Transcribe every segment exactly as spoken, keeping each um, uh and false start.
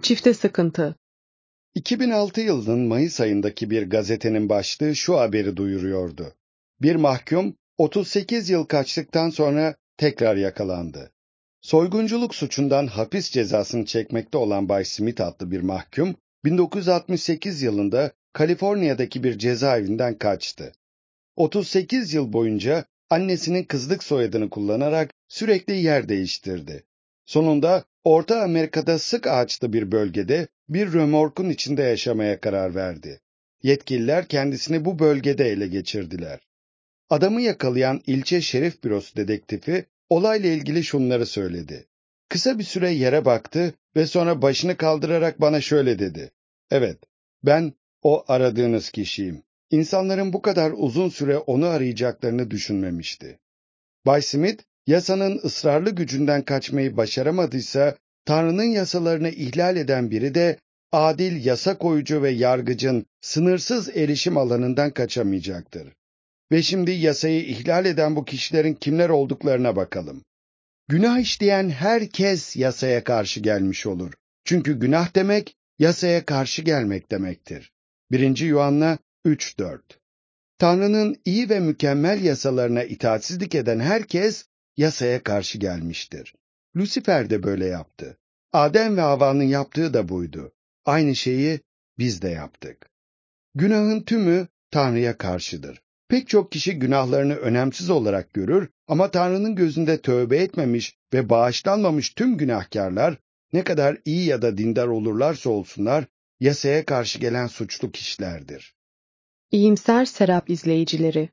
Çifte sıkıntı. iki bin altı yılının Mayıs ayındaki bir gazetenin başlığı şu haberi duyuruyordu. Bir mahkum otuz sekiz yıl kaçtıktan sonra tekrar yakalandı. Soygunculuk suçundan hapis cezasını çekmekte olan Bay Smith adlı bir mahkum, bin dokuz yüz altmış sekiz yılında Kaliforniya'daki bir cezaevinden kaçtı. otuz sekiz yıl boyunca annesinin kızlık soyadını kullanarak sürekli yer değiştirdi. Sonunda Orta Amerika'da sık ağaçlı bir bölgede bir römorkun içinde yaşamaya karar verdi. Yetkililer kendisini bu bölgede ele geçirdiler. Adamı yakalayan ilçe şerif bürosu dedektifi olayla ilgili şunları söyledi. Kısa bir süre yere baktı ve sonra başını kaldırarak bana şöyle dedi. Evet, ben o aradığınız kişiyim. İnsanların bu kadar uzun süre onu arayacaklarını düşünmemişti. Bay Smith, yasanın ısrarlı gücünden kaçmayı başaramadıysa, Tanrı'nın yasalarını ihlal eden biri de, adil yasa koyucu ve yargıcın sınırsız erişim alanından kaçamayacaktır. Ve şimdi yasayı ihlal eden bu kişilerin kimler olduklarına bakalım. Günah işleyen herkes yasaya karşı gelmiş olur. Çünkü günah demek, yasaya karşı gelmek demektir. birinci Yuhanna üç dört. Tanrı'nın iyi ve mükemmel yasalarına itaatsizlik eden herkes yasaya karşı gelmiştir. Lucifer de böyle yaptı. Adem ve Havva'nın yaptığı da buydu. Aynı şeyi biz de yaptık. Günahın tümü Tanrı'ya karşıdır. Pek çok kişi günahlarını önemsiz olarak görür ama Tanrı'nın gözünde tövbe etmemiş ve bağışlanmamış tüm günahkarlar, ne kadar iyi ya da dindar olurlarsa olsunlar, yasaya karşı gelen suçlu kişilerdir. İyimser Serap izleyicileri.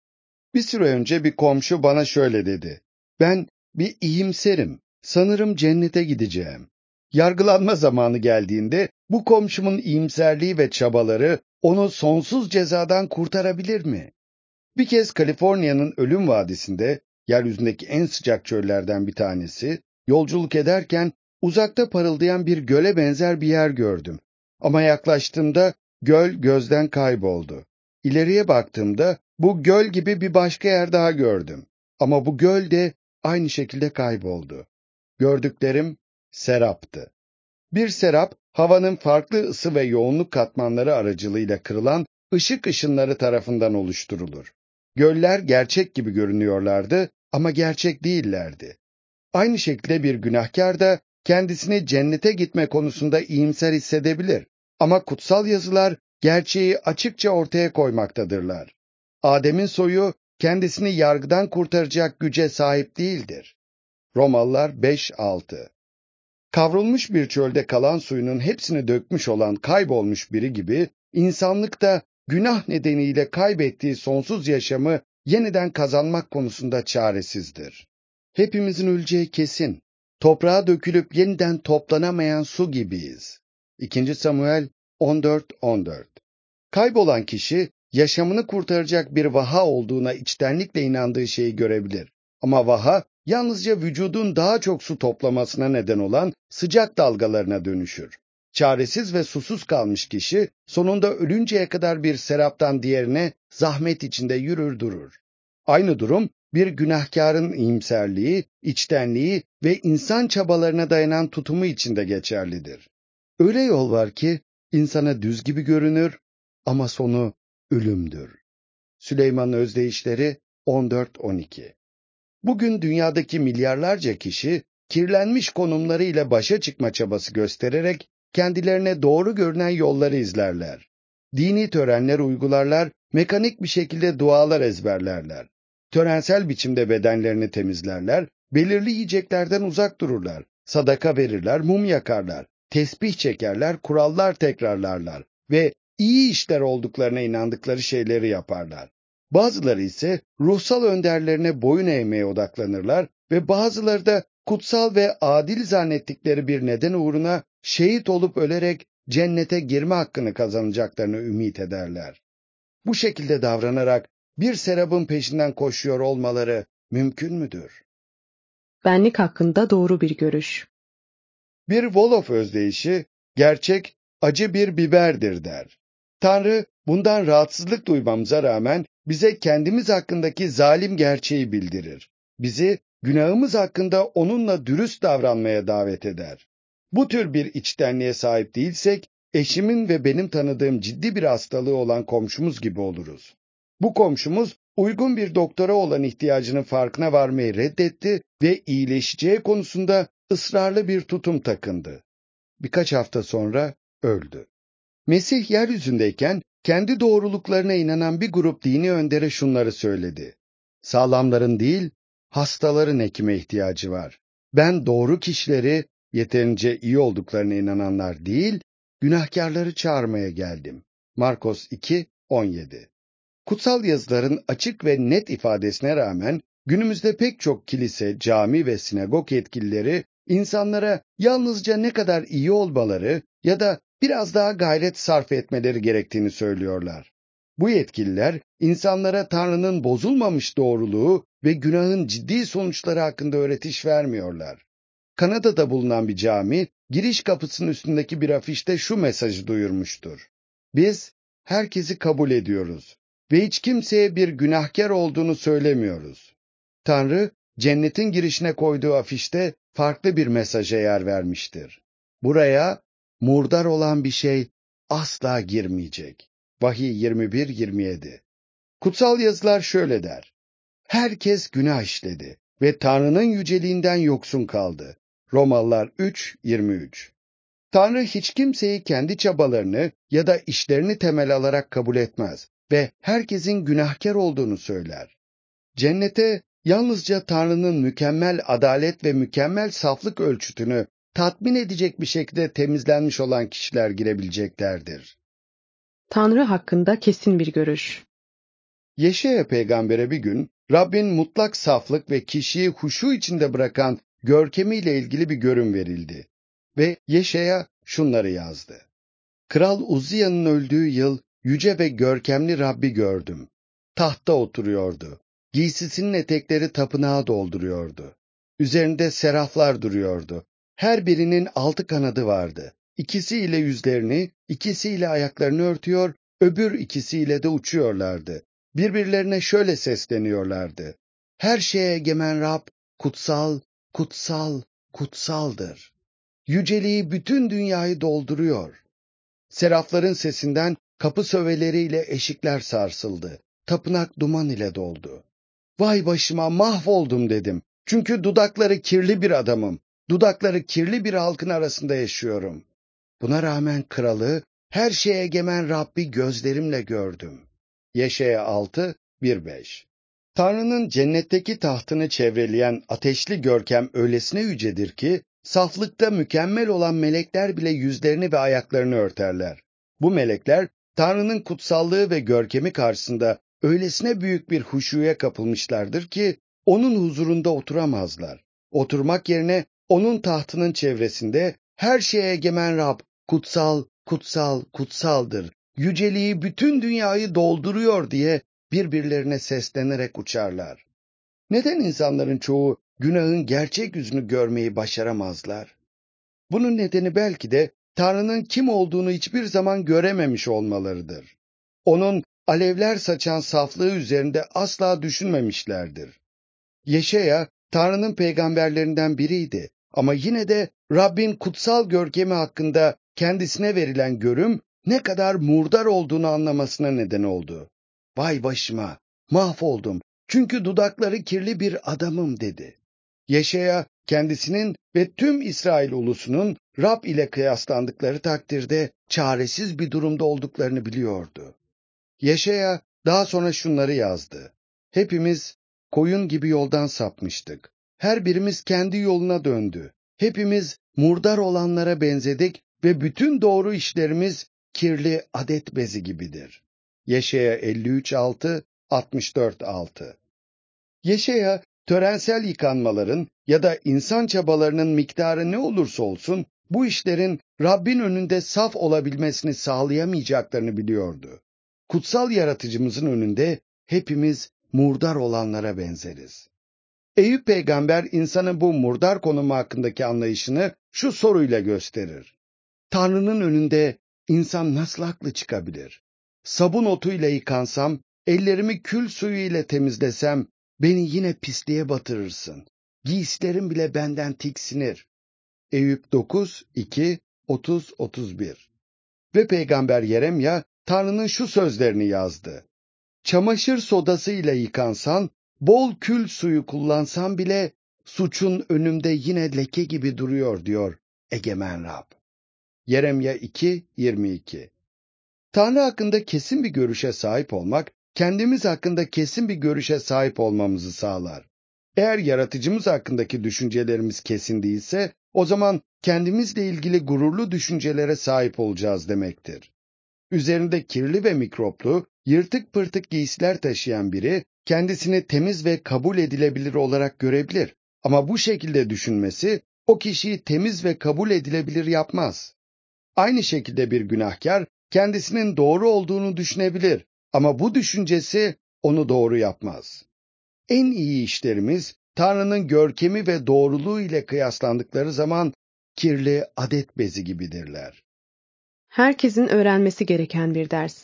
Bir süre önce bir komşu bana şöyle dedi. Ben bir iyimserim, sanırım cennete gideceğim. Yargılanma zamanı geldiğinde bu komşumun iyimserliği ve çabaları onu sonsuz cezadan kurtarabilir mi? Bir kez Kaliforniya'nın Ölüm Vadisi'nde, yeryüzündeki en sıcak çöllerden bir tanesi, yolculuk ederken uzakta parıldayan bir göle benzer bir yer gördüm. Ama yaklaştığımda göl gözden kayboldu. İleriye baktığımda bu göl gibi bir başka yer daha gördüm. Ama bu göl de aynı şekilde kayboldu. Gördüklerim seraptı. Bir serap, havanın farklı ısı ve yoğunluk katmanları aracılığıyla kırılan ışık ışınları tarafından oluşturulur. Göller gerçek gibi görünüyorlardı ama gerçek değillerdi. Aynı şekilde bir günahkar da kendisini cennete gitme konusunda iyimser hissedebilir. Ama kutsal yazılar gerçeği açıkça ortaya koymaktadırlar. Adem'in soyu kendisini yargıdan kurtaracak güce sahip değildir. Romalılar beş altı. Kavrulmuş bir çölde kalan suyunun hepsini dökmüş olan kaybolmuş biri gibi, insanlık da günah nedeniyle kaybettiği sonsuz yaşamı yeniden kazanmak konusunda çaresizdir. Hepimizin öleceği kesin. Toprağa dökülüp yeniden toplanamayan su gibiyiz. ikinci Samuel on dört on dört. Kaybolan kişi, yaşamını kurtaracak bir vaha olduğuna içtenlikle inandığı şeyi görebilir. Ama vaha, yalnızca vücudun daha çok su toplamasına neden olan sıcak dalgalarına dönüşür. Çaresiz ve susuz kalmış kişi, sonunda ölünceye kadar bir seraptan diğerine zahmet içinde yürür durur. Aynı durum, bir günahkarın iyimserliği, içtenliği ve insan çabalarına dayanan tutumu içinde geçerlidir. Öyle yol var ki, insana düz gibi görünür ama sonu ölümdür. Süleyman'ın Özdeyişleri on dört on iki. Bugün dünyadaki milyarlarca kişi kirlenmiş konumlarıyla başa çıkma çabası göstererek kendilerine doğru görünen yolları izlerler. Dini törenler uygularlar, mekanik bir şekilde dualar ezberlerler. Törensel biçimde bedenlerini temizlerler, belirli yiyeceklerden uzak dururlar, sadaka verirler, mum yakarlar, tesbih çekerler, kurallar tekrarlarlar ve iyi işler olduklarına inandıkları şeyleri yaparlar. Bazıları ise ruhsal önderlerine boyun eğmeye odaklanırlar ve bazıları da kutsal ve adil zannettikleri bir neden uğruna şehit olup ölerek cennete girme hakkını kazanacaklarını ümit ederler. Bu şekilde davranarak bir serabın peşinden koşuyor olmaları mümkün müdür? Benlik hakkında doğru bir görüş. Bir Wolof özdeyişi, gerçek acı bir biberdir der. Tanrı, bundan rahatsızlık duymamıza rağmen bize kendimiz hakkındaki zalim gerçeği bildirir. Bizi günahımız hakkında onunla dürüst davranmaya davet eder. Bu tür bir içtenliğe sahip değilsek, eşimin ve benim tanıdığım ciddi bir hastalığı olan komşumuz gibi oluruz. Bu komşumuz uygun bir doktora olan ihtiyacının farkına varmayı reddetti ve iyileşeceği konusunda ısrarlı bir tutum takındı. Birkaç hafta sonra öldü. Mesih yeryüzündeyken kendi doğruluklarına inanan bir grup dini öndere şunları söyledi. Sağlamların değil, hastaların hekime ihtiyacı var. Ben doğru kişileri, yeterince iyi olduklarına inananlar değil, günahkarları çağırmaya geldim. Markos iki on yedi. Kutsal yazıların açık ve net ifadesine rağmen günümüzde pek çok kilise, cami ve sinagog yetkilileri insanlara yalnızca ne kadar iyi olmaları ya da biraz daha gayret sarf etmeleri gerektiğini söylüyorlar. Bu yetkililer insanlara Tanrı'nın bozulmamış doğruluğu ve günahın ciddi sonuçları hakkında öğretiş vermiyorlar. Kanada'da bulunan bir cami, giriş kapısının üstündeki bir afişte şu mesajı duyurmuştur. Biz herkesi kabul ediyoruz ve hiç kimseye bir günahkar olduğunu söylemiyoruz. Tanrı, cennetin girişine koyduğu afişte farklı bir mesaja yer vermiştir. Buraya murdar olan bir şey asla girmeyecek. Vahiy yirmi bir yirmi yedi. Kutsal yazılar şöyle der. Herkes günah işledi ve Tanrı'nın yüceliğinden yoksun kaldı. Romalılar üç yirmi üç. Tanrı hiç kimseyi kendi çabalarını ya da işlerini temel alarak kabul etmez ve herkesin günahkar olduğunu söyler. Cennete yalnızca Tanrı'nın mükemmel adalet ve mükemmel saflık ölçütünü tatmin edecek bir şekilde temizlenmiş olan kişiler girebileceklerdir. Tanrı hakkında kesin bir görüş. Yeşaya peygambere bir gün Rabbin mutlak saflık ve kişiyi huşu içinde bırakan görkemiyle ilgili bir görüm verildi. Ve Yeşaya şunları yazdı. Kral Uzziya'nın öldüğü yıl yüce ve görkemli Rabbi gördüm. Tahtta oturuyordu. Giysisinin etekleri tapınağı dolduruyordu. Üzerinde seraflar duruyordu. Her birinin altı kanadı vardı. İkisiyle yüzlerini, ikisiyle ayaklarını örtüyor, öbür ikisiyle de uçuyorlardı. Birbirlerine şöyle sesleniyorlardı. Her şeye egemen Rab, kutsal, kutsal, kutsaldır. Yüceliği bütün dünyayı dolduruyor. Serafların sesinden kapı söveleriyle eşikler sarsıldı. Tapınak duman ile doldu. Vay başıma mahvoldum dedim. Çünkü dudakları kirli bir adamım. Dudakları kirli bir halkın arasında yaşıyorum. Buna rağmen kralı, her şeye egemen Rabbi gözlerimle gördüm. Yeşaya altı bir beş. Tanrı'nın cennetteki tahtını çevreleyen ateşli görkem öylesine yücedir ki, saflıkta mükemmel olan melekler bile yüzlerini ve ayaklarını örterler. Bu melekler, Tanrı'nın kutsallığı ve görkemi karşısında öylesine büyük bir huşuya kapılmışlardır ki, onun huzurunda oturamazlar. Oturmak yerine, onun tahtının çevresinde, her şeye egemen Rab, kutsal, kutsal, kutsaldır. Yüceliği bütün dünyayı dolduruyor diye birbirlerine seslenerek uçarlar. Neden insanların çoğu günahın gerçek yüzünü görmeyi başaramazlar? Bunun nedeni belki de Tanrı'nın kim olduğunu hiçbir zaman görememiş olmalarıdır. Onun alevler saçan saflığı üzerinde asla düşünmemişlerdir. Yeşaya, Tanrı'nın peygamberlerinden biriydi ama yine de Rabbin kutsal görkemi hakkında kendisine verilen görüm ne kadar murdar olduğunu anlamasına neden oldu. Vay başıma, mahvoldum çünkü dudakları kirli bir adamım dedi. Yeşaya kendisinin ve tüm İsrail ulusunun Rab ile kıyaslandıkları takdirde çaresiz bir durumda olduklarını biliyordu. Yeşaya daha sonra şunları yazdı. Hepimiz koyun gibi yoldan sapmıştık. Her birimiz kendi yoluna döndü. Hepimiz murdar olanlara benzedik ve bütün doğru işlerimiz kirli adet bezi gibidir. Yeşaya elli üç altı altmış dört altı. Yeşaya törensel yıkanmaların ya da insan çabalarının miktarı ne olursa olsun bu işlerin Rabbin önünde saf olabilmesini sağlayamayacaklarını biliyordu. Kutsal yaratıcımızın önünde hepimiz murdar olanlara benzeriz. Eyüp peygamber insanın bu murdar konumu hakkındaki anlayışını şu soruyla gösterir. Tanrı'nın önünde insan nasıl haklı çıkabilir? Sabun otuyla yıkansam, ellerimi kül suyu ile temizlesem, beni yine pisliğe batırırsın. Giysilerim bile benden tiksinir. Eyüp dokuz, iki, otuz otuz bir. Ve Peygamber Yeremya Tanrı'nın şu sözlerini yazdı. Çamaşır sodası ile yıkansan, bol kül suyu kullansan bile suçun önümde yine leke gibi duruyor diyor Egemen Rab. Yeremya iki, yirmi iki. Tanrı hakkında kesin bir görüşe sahip olmak, kendimiz hakkında kesin bir görüşe sahip olmamızı sağlar. Eğer yaratıcımız hakkındaki düşüncelerimiz kesin değilse, o zaman kendimizle ilgili gururlu düşüncelere sahip olacağız demektir. Üzerinde kirli ve mikroplu, yırtık pırtık giysiler taşıyan biri, kendisini temiz ve kabul edilebilir olarak görebilir. Ama bu şekilde düşünmesi, o kişiyi temiz ve kabul edilebilir yapmaz. Aynı şekilde bir günahkar, kendisinin doğru olduğunu düşünebilir. Ama bu düşüncesi onu doğru yapmaz. En iyi işlerimiz, Tanrı'nın görkemi ve doğruluğu ile kıyaslandıkları zaman, kirli adet bezi gibidirler. Herkesin öğrenmesi gereken bir ders.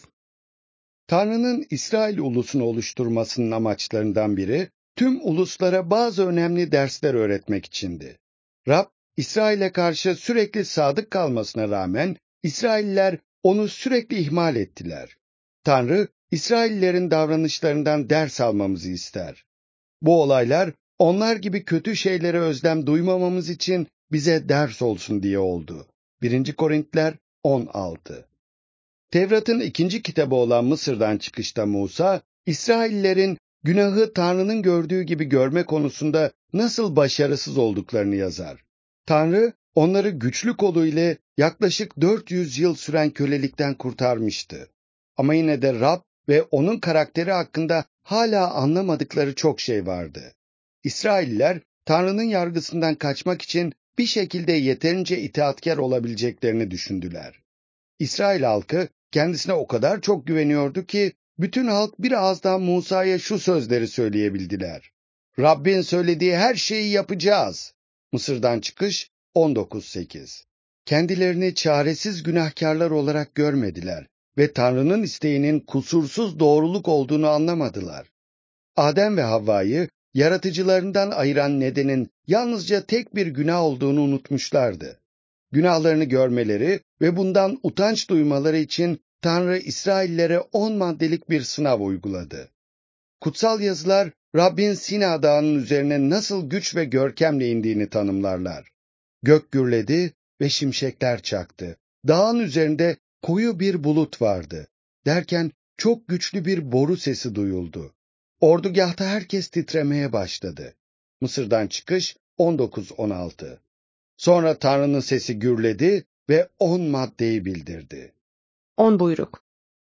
Tanrı'nın İsrail ulusunu oluşturmasının amaçlarından biri, tüm uluslara bazı önemli dersler öğretmek içindi. Rab, İsrail'e karşı sürekli sadık kalmasına rağmen, İsrailliler onu sürekli ihmal ettiler. Tanrı, İsraillerin davranışlarından ders almamızı ister. Bu olaylar, onlar gibi kötü şeylere özlem duymamamız için bize ders olsun diye oldu. birinci Korintiler on altı. Tevrat'ın ikinci kitabı olan Mısır'dan çıkışta Musa, İsraillerin günahı Tanrı'nın gördüğü gibi görme konusunda nasıl başarısız olduklarını yazar. Tanrı, onları güçlü kolu ile yaklaşık dört yüz yıl süren kölelikten kurtarmıştı. Ama yine de Rab ve onun karakteri hakkında hala anlamadıkları çok şey vardı. İsrailler, Tanrı'nın yargısından kaçmak için bir şekilde yeterince itaatkar olabileceklerini düşündüler. İsrail halkı kendisine o kadar çok güveniyordu ki, bütün halk bir ağızdan Musa'ya şu sözleri söyleyebildiler. Rabbin söylediği her şeyi yapacağız. Mısır'dan çıkış on dokuz sekiz. Kendilerini çaresiz günahkarlar olarak görmediler ve Tanrı'nın isteğinin kusursuz doğruluk olduğunu anlamadılar. Adem ve Havva'yı yaratıcılarından ayıran nedenin yalnızca tek bir günah olduğunu unutmuşlardı. Günahlarını görmeleri ve bundan utanç duymaları için Tanrı İsraillere on maddelik bir sınav uyguladı. Kutsal yazılar Rabbin Sina Dağı'nın üzerine nasıl güç ve görkemle indiğini tanımlarlar. Gök gürledi ve şimşekler çaktı. Dağın üzerinde koyu bir bulut vardı. Derken çok güçlü bir boru sesi duyuldu. Ordugahta herkes titremeye başladı. Mısır'dan çıkış on dokuz on altı. Sonra Tanrı'nın sesi gürledi ve on maddeyi bildirdi. On buyruk.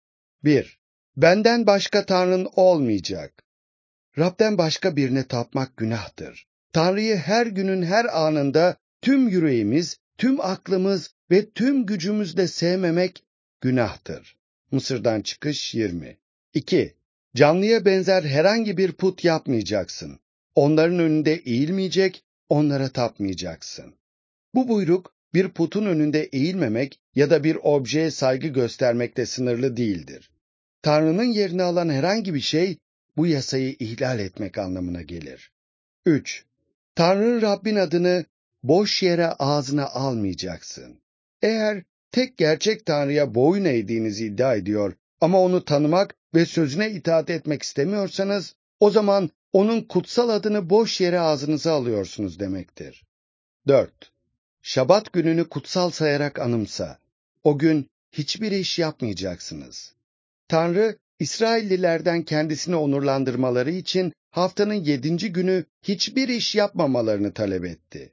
bir. Benden başka Tanrın olmayacak. Rab'den başka birine tapmak günahtır. Tanrı'yı her günün her anında tüm yüreğimiz, tüm aklımız ve tüm gücümüzle sevmemek günahtır. Mısır'dan çıkış yirmi. İki. Canlıya benzer herhangi bir put yapmayacaksın. Onların önünde eğilmeyecek, onlara tapmayacaksın. Bu buyruk bir putun önünde eğilmemek ya da bir objeye saygı göstermekle sınırlı değildir. Tanrı'nın yerini alan herhangi bir şey bu yasayı ihlal etmek anlamına gelir. üç. Tanrı'nın Rabbin adını boş yere ağzına almayacaksın. Eğer tek gerçek Tanrı'ya boyun eğdiğinizi iddia ediyor ama onu tanımak ve sözüne itaat etmek istemiyorsanız, o zaman onun kutsal adını boş yere ağzınıza alıyorsunuz demektir. dört. Şabat gününü kutsal sayarak anımsa. O gün hiçbir iş yapmayacaksınız. Tanrı, İsraillilerden kendisini onurlandırmaları için haftanın yedinci günü hiçbir iş yapmamalarını talep etti.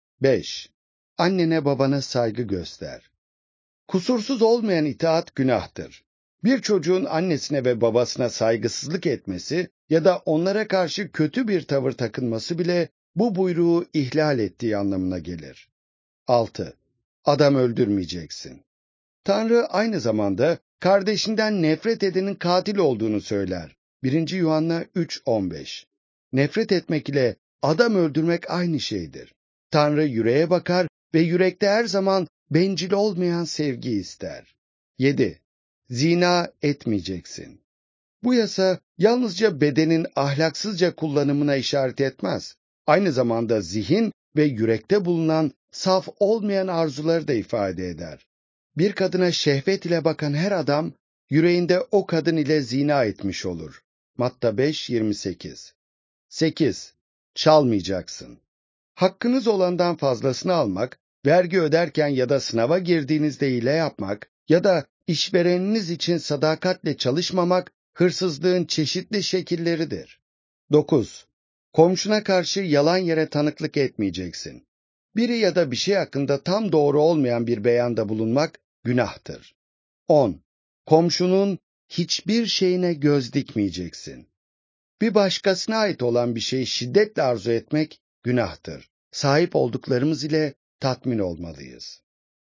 beş. Annene babana saygı göster. Kusursuz olmayan itaat günahtır. Bir çocuğun annesine ve babasına saygısızlık etmesi ya da onlara karşı kötü bir tavır takınması bile bu buyruğu ihlal ettiği anlamına gelir. altı. Adam öldürmeyeceksin. Tanrı aynı zamanda kardeşinden nefret edenin katil olduğunu söyler. birinci Yuhanna üç on beş. Nefret etmek ile adam öldürmek aynı şeydir. Tanrı yüreğe bakar ve yürekte her zaman bencil olmayan sevgi ister. yedi. Zina etmeyeceksin. Bu yasa yalnızca bedenin ahlaksızca kullanımına işaret etmez. Aynı zamanda zihin ve yürekte bulunan saf olmayan arzuları da ifade eder. Bir kadına şehvet ile bakan her adam, yüreğinde o kadın ile zina etmiş olur. Matta beş yirmi sekiz. sekiz. Çalmayacaksın. Hakkınız olandan fazlasını almak, vergi öderken ya da sınava girdiğinizde hile yapmak ya da işvereniniz için sadakatle çalışmamak, hırsızlığın çeşitli şekilleridir. dokuz. Komşuna karşı yalan yere tanıklık etmeyeceksin. Biri ya da bir şey hakkında tam doğru olmayan bir beyanda bulunmak günahtır. on. Komşunun hiçbir şeyine göz dikmeyeceksin. Bir başkasına ait olan bir şeyi şiddetle arzu etmek günahtır. Sahip olduklarımız ile tatmin olmalıyız.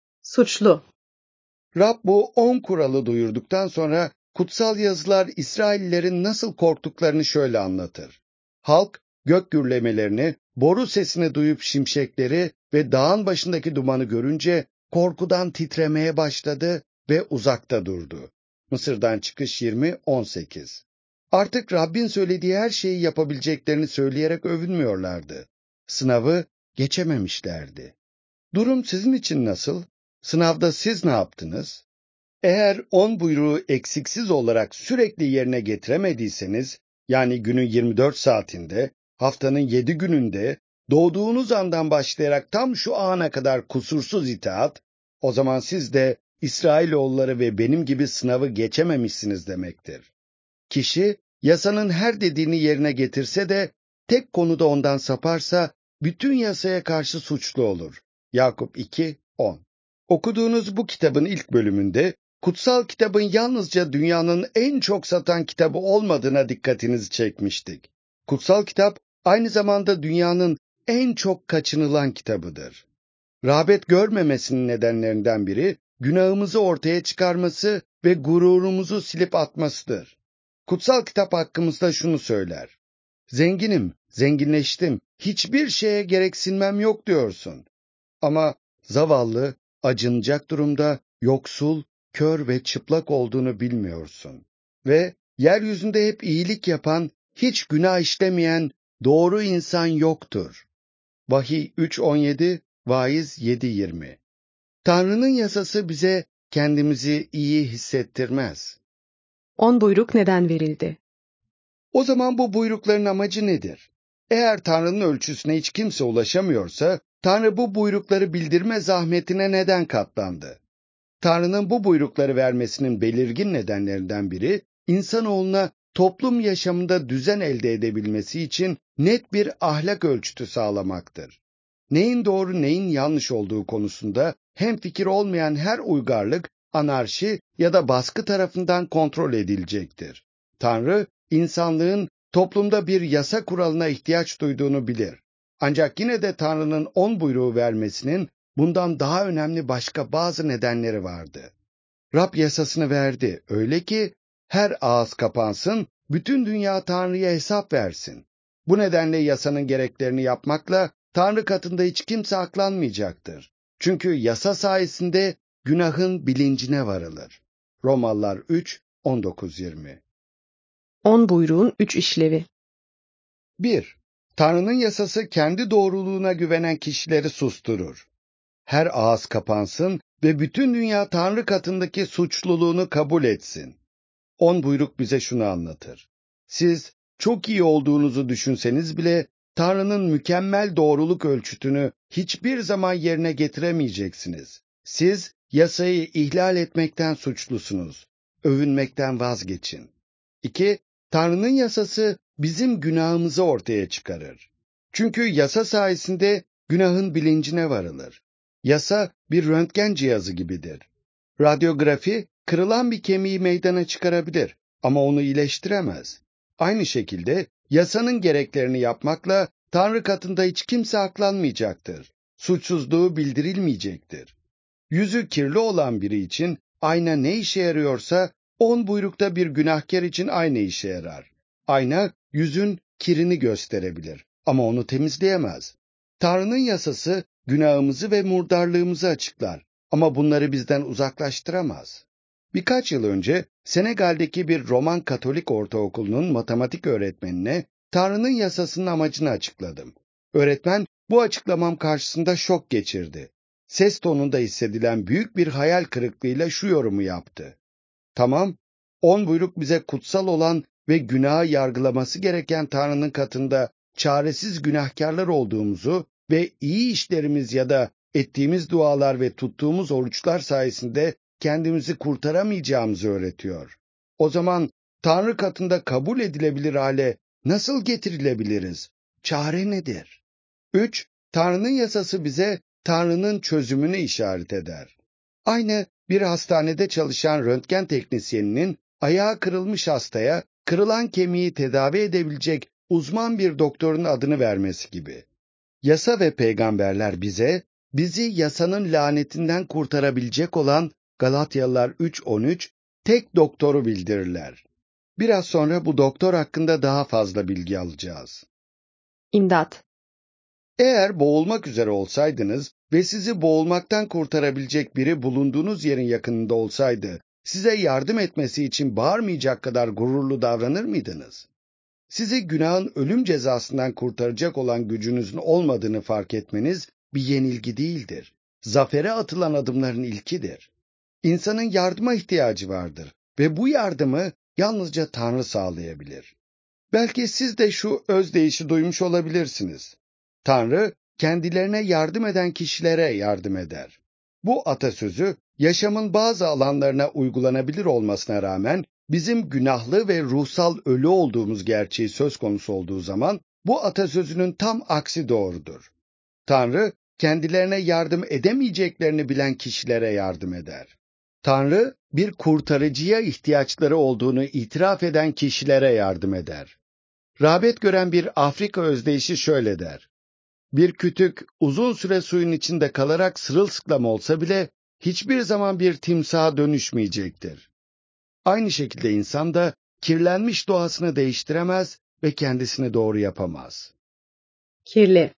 Suçlu. Rab bu on kuralı duyurduktan sonra kutsal yazılar İsraillerin nasıl korktuklarını şöyle anlatır. Halk gök gürlemelerini, boru sesini duyup şimşekleri ve dağın başındaki dumanı görünce korkudan titremeye başladı ve uzakta durdu. Mısır'dan çıkış yirmi on sekiz. Artık Rabbin söylediği her şeyi yapabileceklerini söyleyerek övünmüyorlardı. Sınavı geçememişlerdi. Durum sizin için nasıl? Sınavda siz ne yaptınız? Eğer on buyruğu eksiksiz olarak sürekli yerine getiremediyseniz, yani günün yirmi dört saatinde, haftanın yedi gününde, doğduğunuz andan başlayarak tam şu ana kadar kusursuz itaat, o zaman siz de İsrailoğulları ve benim gibi sınavı geçememişsiniz demektir. Kişi, yasanın her dediğini yerine getirse de, tek konuda ondan saparsa, bütün yasaya karşı suçlu olur. Yakup iki on. Okuduğunuz bu kitabın ilk bölümünde, kutsal kitabın yalnızca dünyanın en çok satan kitabı olmadığına dikkatinizi çekmiştik. Kutsal kitap, aynı zamanda dünyanın en çok kaçınılan kitabıdır. Rağbet görmemesinin nedenlerinden biri, günahımızı ortaya çıkarması ve gururumuzu silip atmasıdır. Kutsal kitap hakkımızda şunu söyler. Zenginim, zenginleştim, hiçbir şeye gereksinmem yok diyorsun. Ama zavallı, acınacak durumda, yoksul, kör ve çıplak olduğunu bilmiyorsun. Ve yeryüzünde hep iyilik yapan, hiç günah işlemeyen doğru insan yoktur. Vahiy üç on yedi, Vaiz yedi yirmi. Tanrı'nın yasası bize kendimizi iyi hissettirmez. On buyruk neden verildi? O zaman bu buyrukların amacı nedir? Eğer Tanrı'nın ölçüsüne hiç kimse ulaşamıyorsa, Tanrı bu buyrukları bildirme zahmetine neden katlandı? Tanrı'nın bu buyrukları vermesinin belirgin nedenlerinden biri, insanoğluna toplum yaşamında düzen elde edebilmesi için net bir ahlak ölçütü sağlamaktır. Neyin doğru neyin yanlış olduğu konusunda hemfikir olmayan her uygarlık, anarşi ya da baskı tarafından kontrol edilecektir. Tanrı, insanlığın toplumda bir yasa kuralına ihtiyaç duyduğunu bilir. Ancak yine de Tanrı'nın on buyruğu vermesinin bundan daha önemli başka bazı nedenleri vardı. Rab yasasını verdi, öyle ki her ağız kapansın, bütün dünya Tanrı'ya hesap versin. Bu nedenle yasanın gereklerini yapmakla Tanrı katında hiç kimse aklanmayacaktır. Çünkü yasa sayesinde günahın bilincine varılır. Romalılar üç on dokuz yirmi. On buyruğun üç işlevi. bir. Tanrı'nın yasası kendi doğruluğuna güvenen kişileri susturur. Her ağız kapansın ve bütün dünya Tanrı katındaki suçluluğunu kabul etsin. On buyruk bize şunu anlatır. Siz çok iyi olduğunuzu düşünseniz bile Tanrı'nın mükemmel doğruluk ölçütünü hiçbir zaman yerine getiremeyeceksiniz. Siz yasayı ihlal etmekten suçlusunuz. Övünmekten vazgeçin. İki. Tanrı'nın yasası bizim günahımızı ortaya çıkarır. Çünkü yasa sayesinde günahın bilincine varılır. Yasa bir röntgen cihazı gibidir. Radyografi kırılan bir kemiği meydana çıkarabilir ama onu iyileştiremez. Aynı şekilde yasanın gereklerini yapmakla Tanrı katında hiç kimse aklanmayacaktır. Suçsuzluğu bildirilmeyecektir. Yüzü kirli olan biri için ayna ne işe yarıyorsa on buyrukta bir günahkar için aynı işe yarar. Ayna yüzün kirini gösterebilir ama onu temizleyemez. Tanrı'nın yasası günahımızı ve murdarlığımızı açıklar ama bunları bizden uzaklaştıramaz. Birkaç yıl önce Senegal'deki bir Roman Katolik ortaokulunun matematik öğretmenine Tanrı'nın yasasının amacını açıkladım. Öğretmen Bu açıklamam karşısında şok geçirdi. Ses tonunda hissedilen büyük bir hayal kırıklığıyla şu yorumu yaptı. Tamam, on buyruk bize kutsal olan ve günahı yargılaması gereken Tanrı'nın katında çaresiz günahkarlar olduğumuzu ve iyi işlerimiz ya da ettiğimiz dualar ve tuttuğumuz oruçlar sayesinde kendimizi kurtaramayacağımızı öğretiyor. O zaman Tanrı katında kabul edilebilir hale nasıl getirilebiliriz? Çare nedir? üç. Tanrı'nın yasası bize Tanrı'nın çözümünü işaret eder. Aynı bir hastanede çalışan röntgen teknisyeninin ayağı kırılmış hastaya kırılan kemiği tedavi edebilecek uzman bir doktorun adını vermesi gibi. Yasa ve peygamberler bize, bizi yasanın lanetinden kurtarabilecek olan Galatyalılar üç on üç tek doktoru bildirirler. Biraz sonra bu doktor hakkında daha fazla bilgi alacağız. İmdat. Eğer boğulmak üzere olsaydınız ve sizi boğulmaktan kurtarabilecek biri bulunduğunuz yerin yakınında olsaydı, size yardım etmesi için bağırmayacak kadar gururlu davranır mıydınız? Sizi günahın ölüm cezasından kurtaracak olan gücünüzün olmadığını fark etmeniz bir yenilgi değildir. Zafere atılan adımların ilkidir. İnsanın yardıma ihtiyacı vardır ve bu yardımı yalnızca Tanrı sağlayabilir. Belki siz de şu özdeyişi duymuş olabilirsiniz. Tanrı, kendilerine yardım eden kişilere yardım eder. Bu atasözü, yaşamın bazı alanlarına uygulanabilir olmasına rağmen, bizim günahlı ve ruhsal ölü olduğumuz gerçeği söz konusu olduğu zaman, bu atasözünün tam aksi doğrudur. Tanrı, kendilerine yardım edemeyeceklerini bilen kişilere yardım eder. Tanrı, bir kurtarıcıya ihtiyaçları olduğunu itiraf eden kişilere yardım eder. Rağbet gören bir Afrika özdeyişi şöyle der. Bir kütük uzun süre suyun içinde kalarak sırılsıklam olsa bile hiçbir zaman bir timsaha dönüşmeyecektir. Aynı şekilde insan da kirlenmiş doğasını değiştiremez ve kendisini doğru yapamaz. Kirli.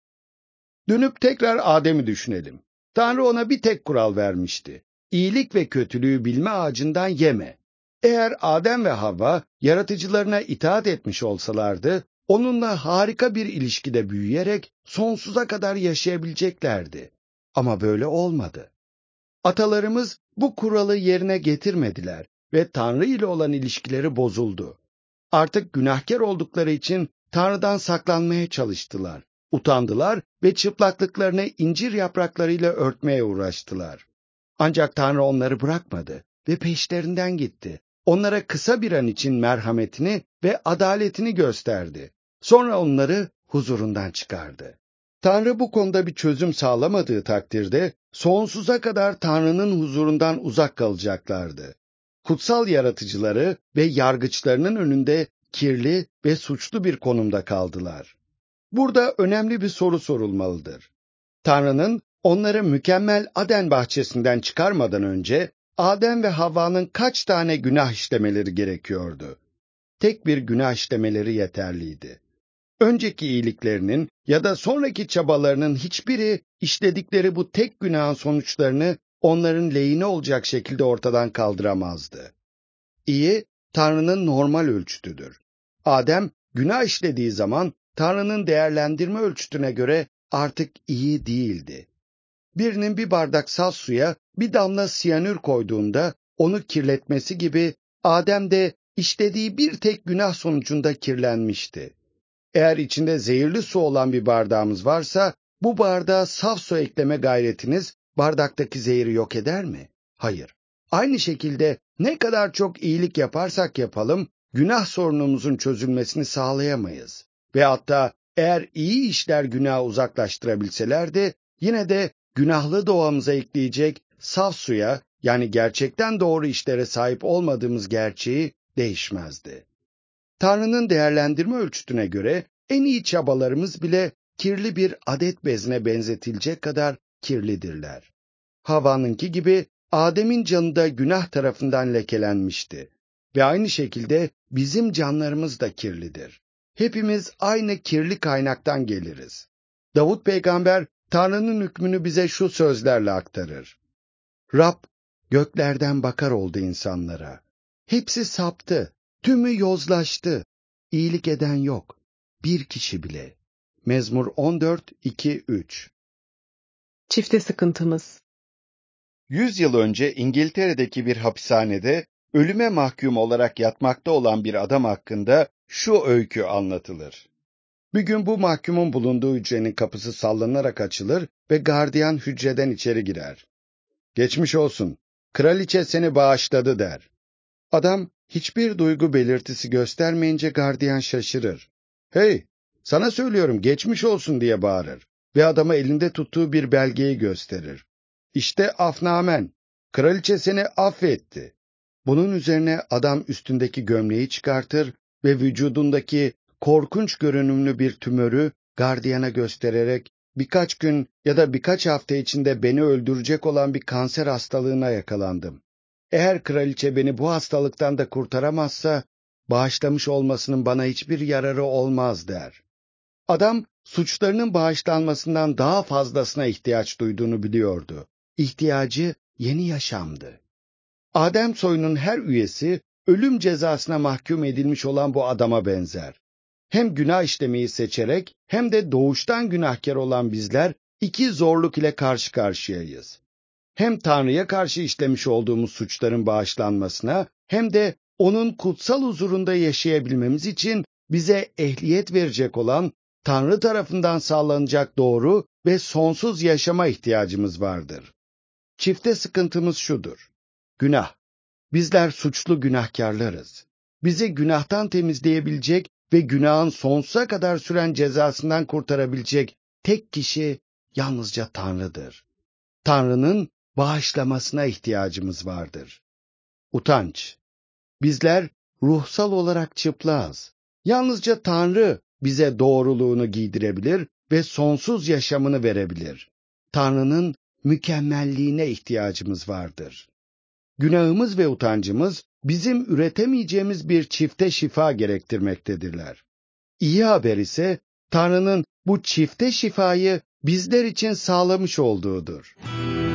Dönüp tekrar Adem'i düşünelim. Tanrı ona bir tek kural vermişti. İyilik ve kötülüğü bilme ağacından yeme. Eğer Adem ve Havva yaratıcılarına itaat etmiş olsalardı, onunla harika bir ilişkide büyüyerek sonsuza kadar yaşayabileceklerdi. Ama böyle olmadı. Atalarımız bu kuralı yerine getirmediler ve Tanrı ile olan ilişkileri bozuldu. Artık günahkar oldukları için Tanrı'dan saklanmaya çalıştılar. Utandılar ve çıplaklıklarını incir yapraklarıyla örtmeye uğraştılar. Ancak Tanrı onları bırakmadı ve peşlerinden gitti. Onlara kısa bir an için merhametini ve adaletini gösterdi. Sonra onları huzurundan çıkardı. Tanrı bu konuda bir çözüm sağlamadığı takdirde sonsuza kadar Tanrı'nın huzurundan uzak kalacaklardı. Kutsal yaratıcıları ve yargıçlarının önünde kirli ve suçlu bir konumda kaldılar. Burada önemli bir soru sorulmalıdır. Tanrı'nın onları mükemmel Aden bahçesinden çıkarmadan önce Adem ve Havva'nın kaç tane günah işlemeleri gerekiyordu? Tek bir günah işlemeleri yeterliydi. Önceki iyiliklerinin ya da sonraki çabalarının hiçbiri işledikleri bu tek günahın sonuçlarını onların lehine olacak şekilde ortadan kaldıramazdı. İyi, Tanrı'nın normal ölçütüdür. Adem, günah işlediği zaman Tanrı'nın değerlendirme ölçütüne göre artık iyi değildi. Birinin bir bardak saf suya bir damla siyanür koyduğunda onu kirletmesi gibi Adem de işlediği bir tek günah sonucunda kirlenmişti. Eğer içinde zehirli su olan bir bardağımız varsa bu bardağa saf su ekleme gayretiniz bardaktaki zehri yok eder mi? Hayır. Aynı şekilde ne kadar çok iyilik yaparsak yapalım günah sorunumuzun çözülmesini sağlayamayız. Ve hatta eğer iyi işler günahı uzaklaştırabilseler de yine de günahlı doğamıza ekleyecek saf suya yani gerçekten doğru işlere sahip olmadığımız gerçeği değişmezdi. Tanrı'nın değerlendirme ölçütüne göre en iyi çabalarımız bile kirli bir adet bezine benzetilecek kadar kirlidirler. Havva'nınki gibi Adem'in canı da günah tarafından lekelenmişti. Ve aynı şekilde bizim canlarımız da kirlidir. Hepimiz aynı kirli kaynaktan geliriz. Davut peygamber Tanrı'nın hükmünü bize şu sözlerle aktarır. Rab göklerden bakar oldu insanlara. Hepsi saptı, tümü yozlaştı. İyilik eden yok, bir kişi bile. Mezmur on dört, iki, üç. Çifte sıkıntımız. Yüz yıl önce İngiltere'deki bir hapishanede ölüme mahkum olarak yatmakta olan bir adam hakkında şu öykü anlatılır. Bir gün bu mahkumun bulunduğu hücrenin kapısı sallanarak açılır ve gardiyan hücreden içeri girer. "Geçmiş olsun, kraliçe seni bağışladı," der. Adam hiçbir duygu belirtisi göstermeyince gardiyan şaşırır. "Hey, sana söylüyorum geçmiş olsun," diye bağırır ve adama elinde tuttuğu bir belgeyi gösterir. "İşte afnamen, kraliçe seni affetti." Bunun üzerine adam üstündeki gömleği çıkartır ve vücudundaki korkunç görünümlü bir tümörü gardiyana göstererek birkaç gün ya da birkaç hafta içinde beni öldürecek olan bir kanser hastalığına yakalandım. Eğer kraliçe beni bu hastalıktan da kurtaramazsa, bağışlamış olmasının bana hiçbir yararı olmaz der. Adam, suçlarının bağışlanmasından daha fazlasına ihtiyaç duyduğunu biliyordu. İhtiyacı yeni yaşamdı. Adem soyunun her üyesi, ölüm cezasına mahkum edilmiş olan bu adama benzer. Hem günah işlemeyi seçerek, hem de doğuştan günahkar olan bizler, iki zorluk ile karşı karşıyayız. Hem Tanrı'ya karşı işlemiş olduğumuz suçların bağışlanmasına, hem de onun kutsal huzurunda yaşayabilmemiz için bize ehliyet verecek olan, Tanrı tarafından sağlanacak doğru ve sonsuz yaşama ihtiyacımız vardır. Çifte sıkıntımız şudur: günah. Bizler suçlu günahkarlarız. Bizi günahtan temizleyebilecek ve günahın sonsuza kadar süren cezasından kurtarabilecek tek kişi yalnızca Tanrı'dır. Tanrı'nın bağışlamasına ihtiyacımız vardır. Utanç. Bizler ruhsal olarak çıplağız. Yalnızca Tanrı bize doğruluğunu giydirebilir ve sonsuz yaşamını verebilir. Tanrı'nın mükemmelliğine ihtiyacımız vardır. Günahımız ve utancımız bizim üretemeyeceğimiz bir çifte şifa gerektirmektedirler. İyi haber ise Tanrı'nın bu çifte şifayı bizler için sağlamış olduğudur.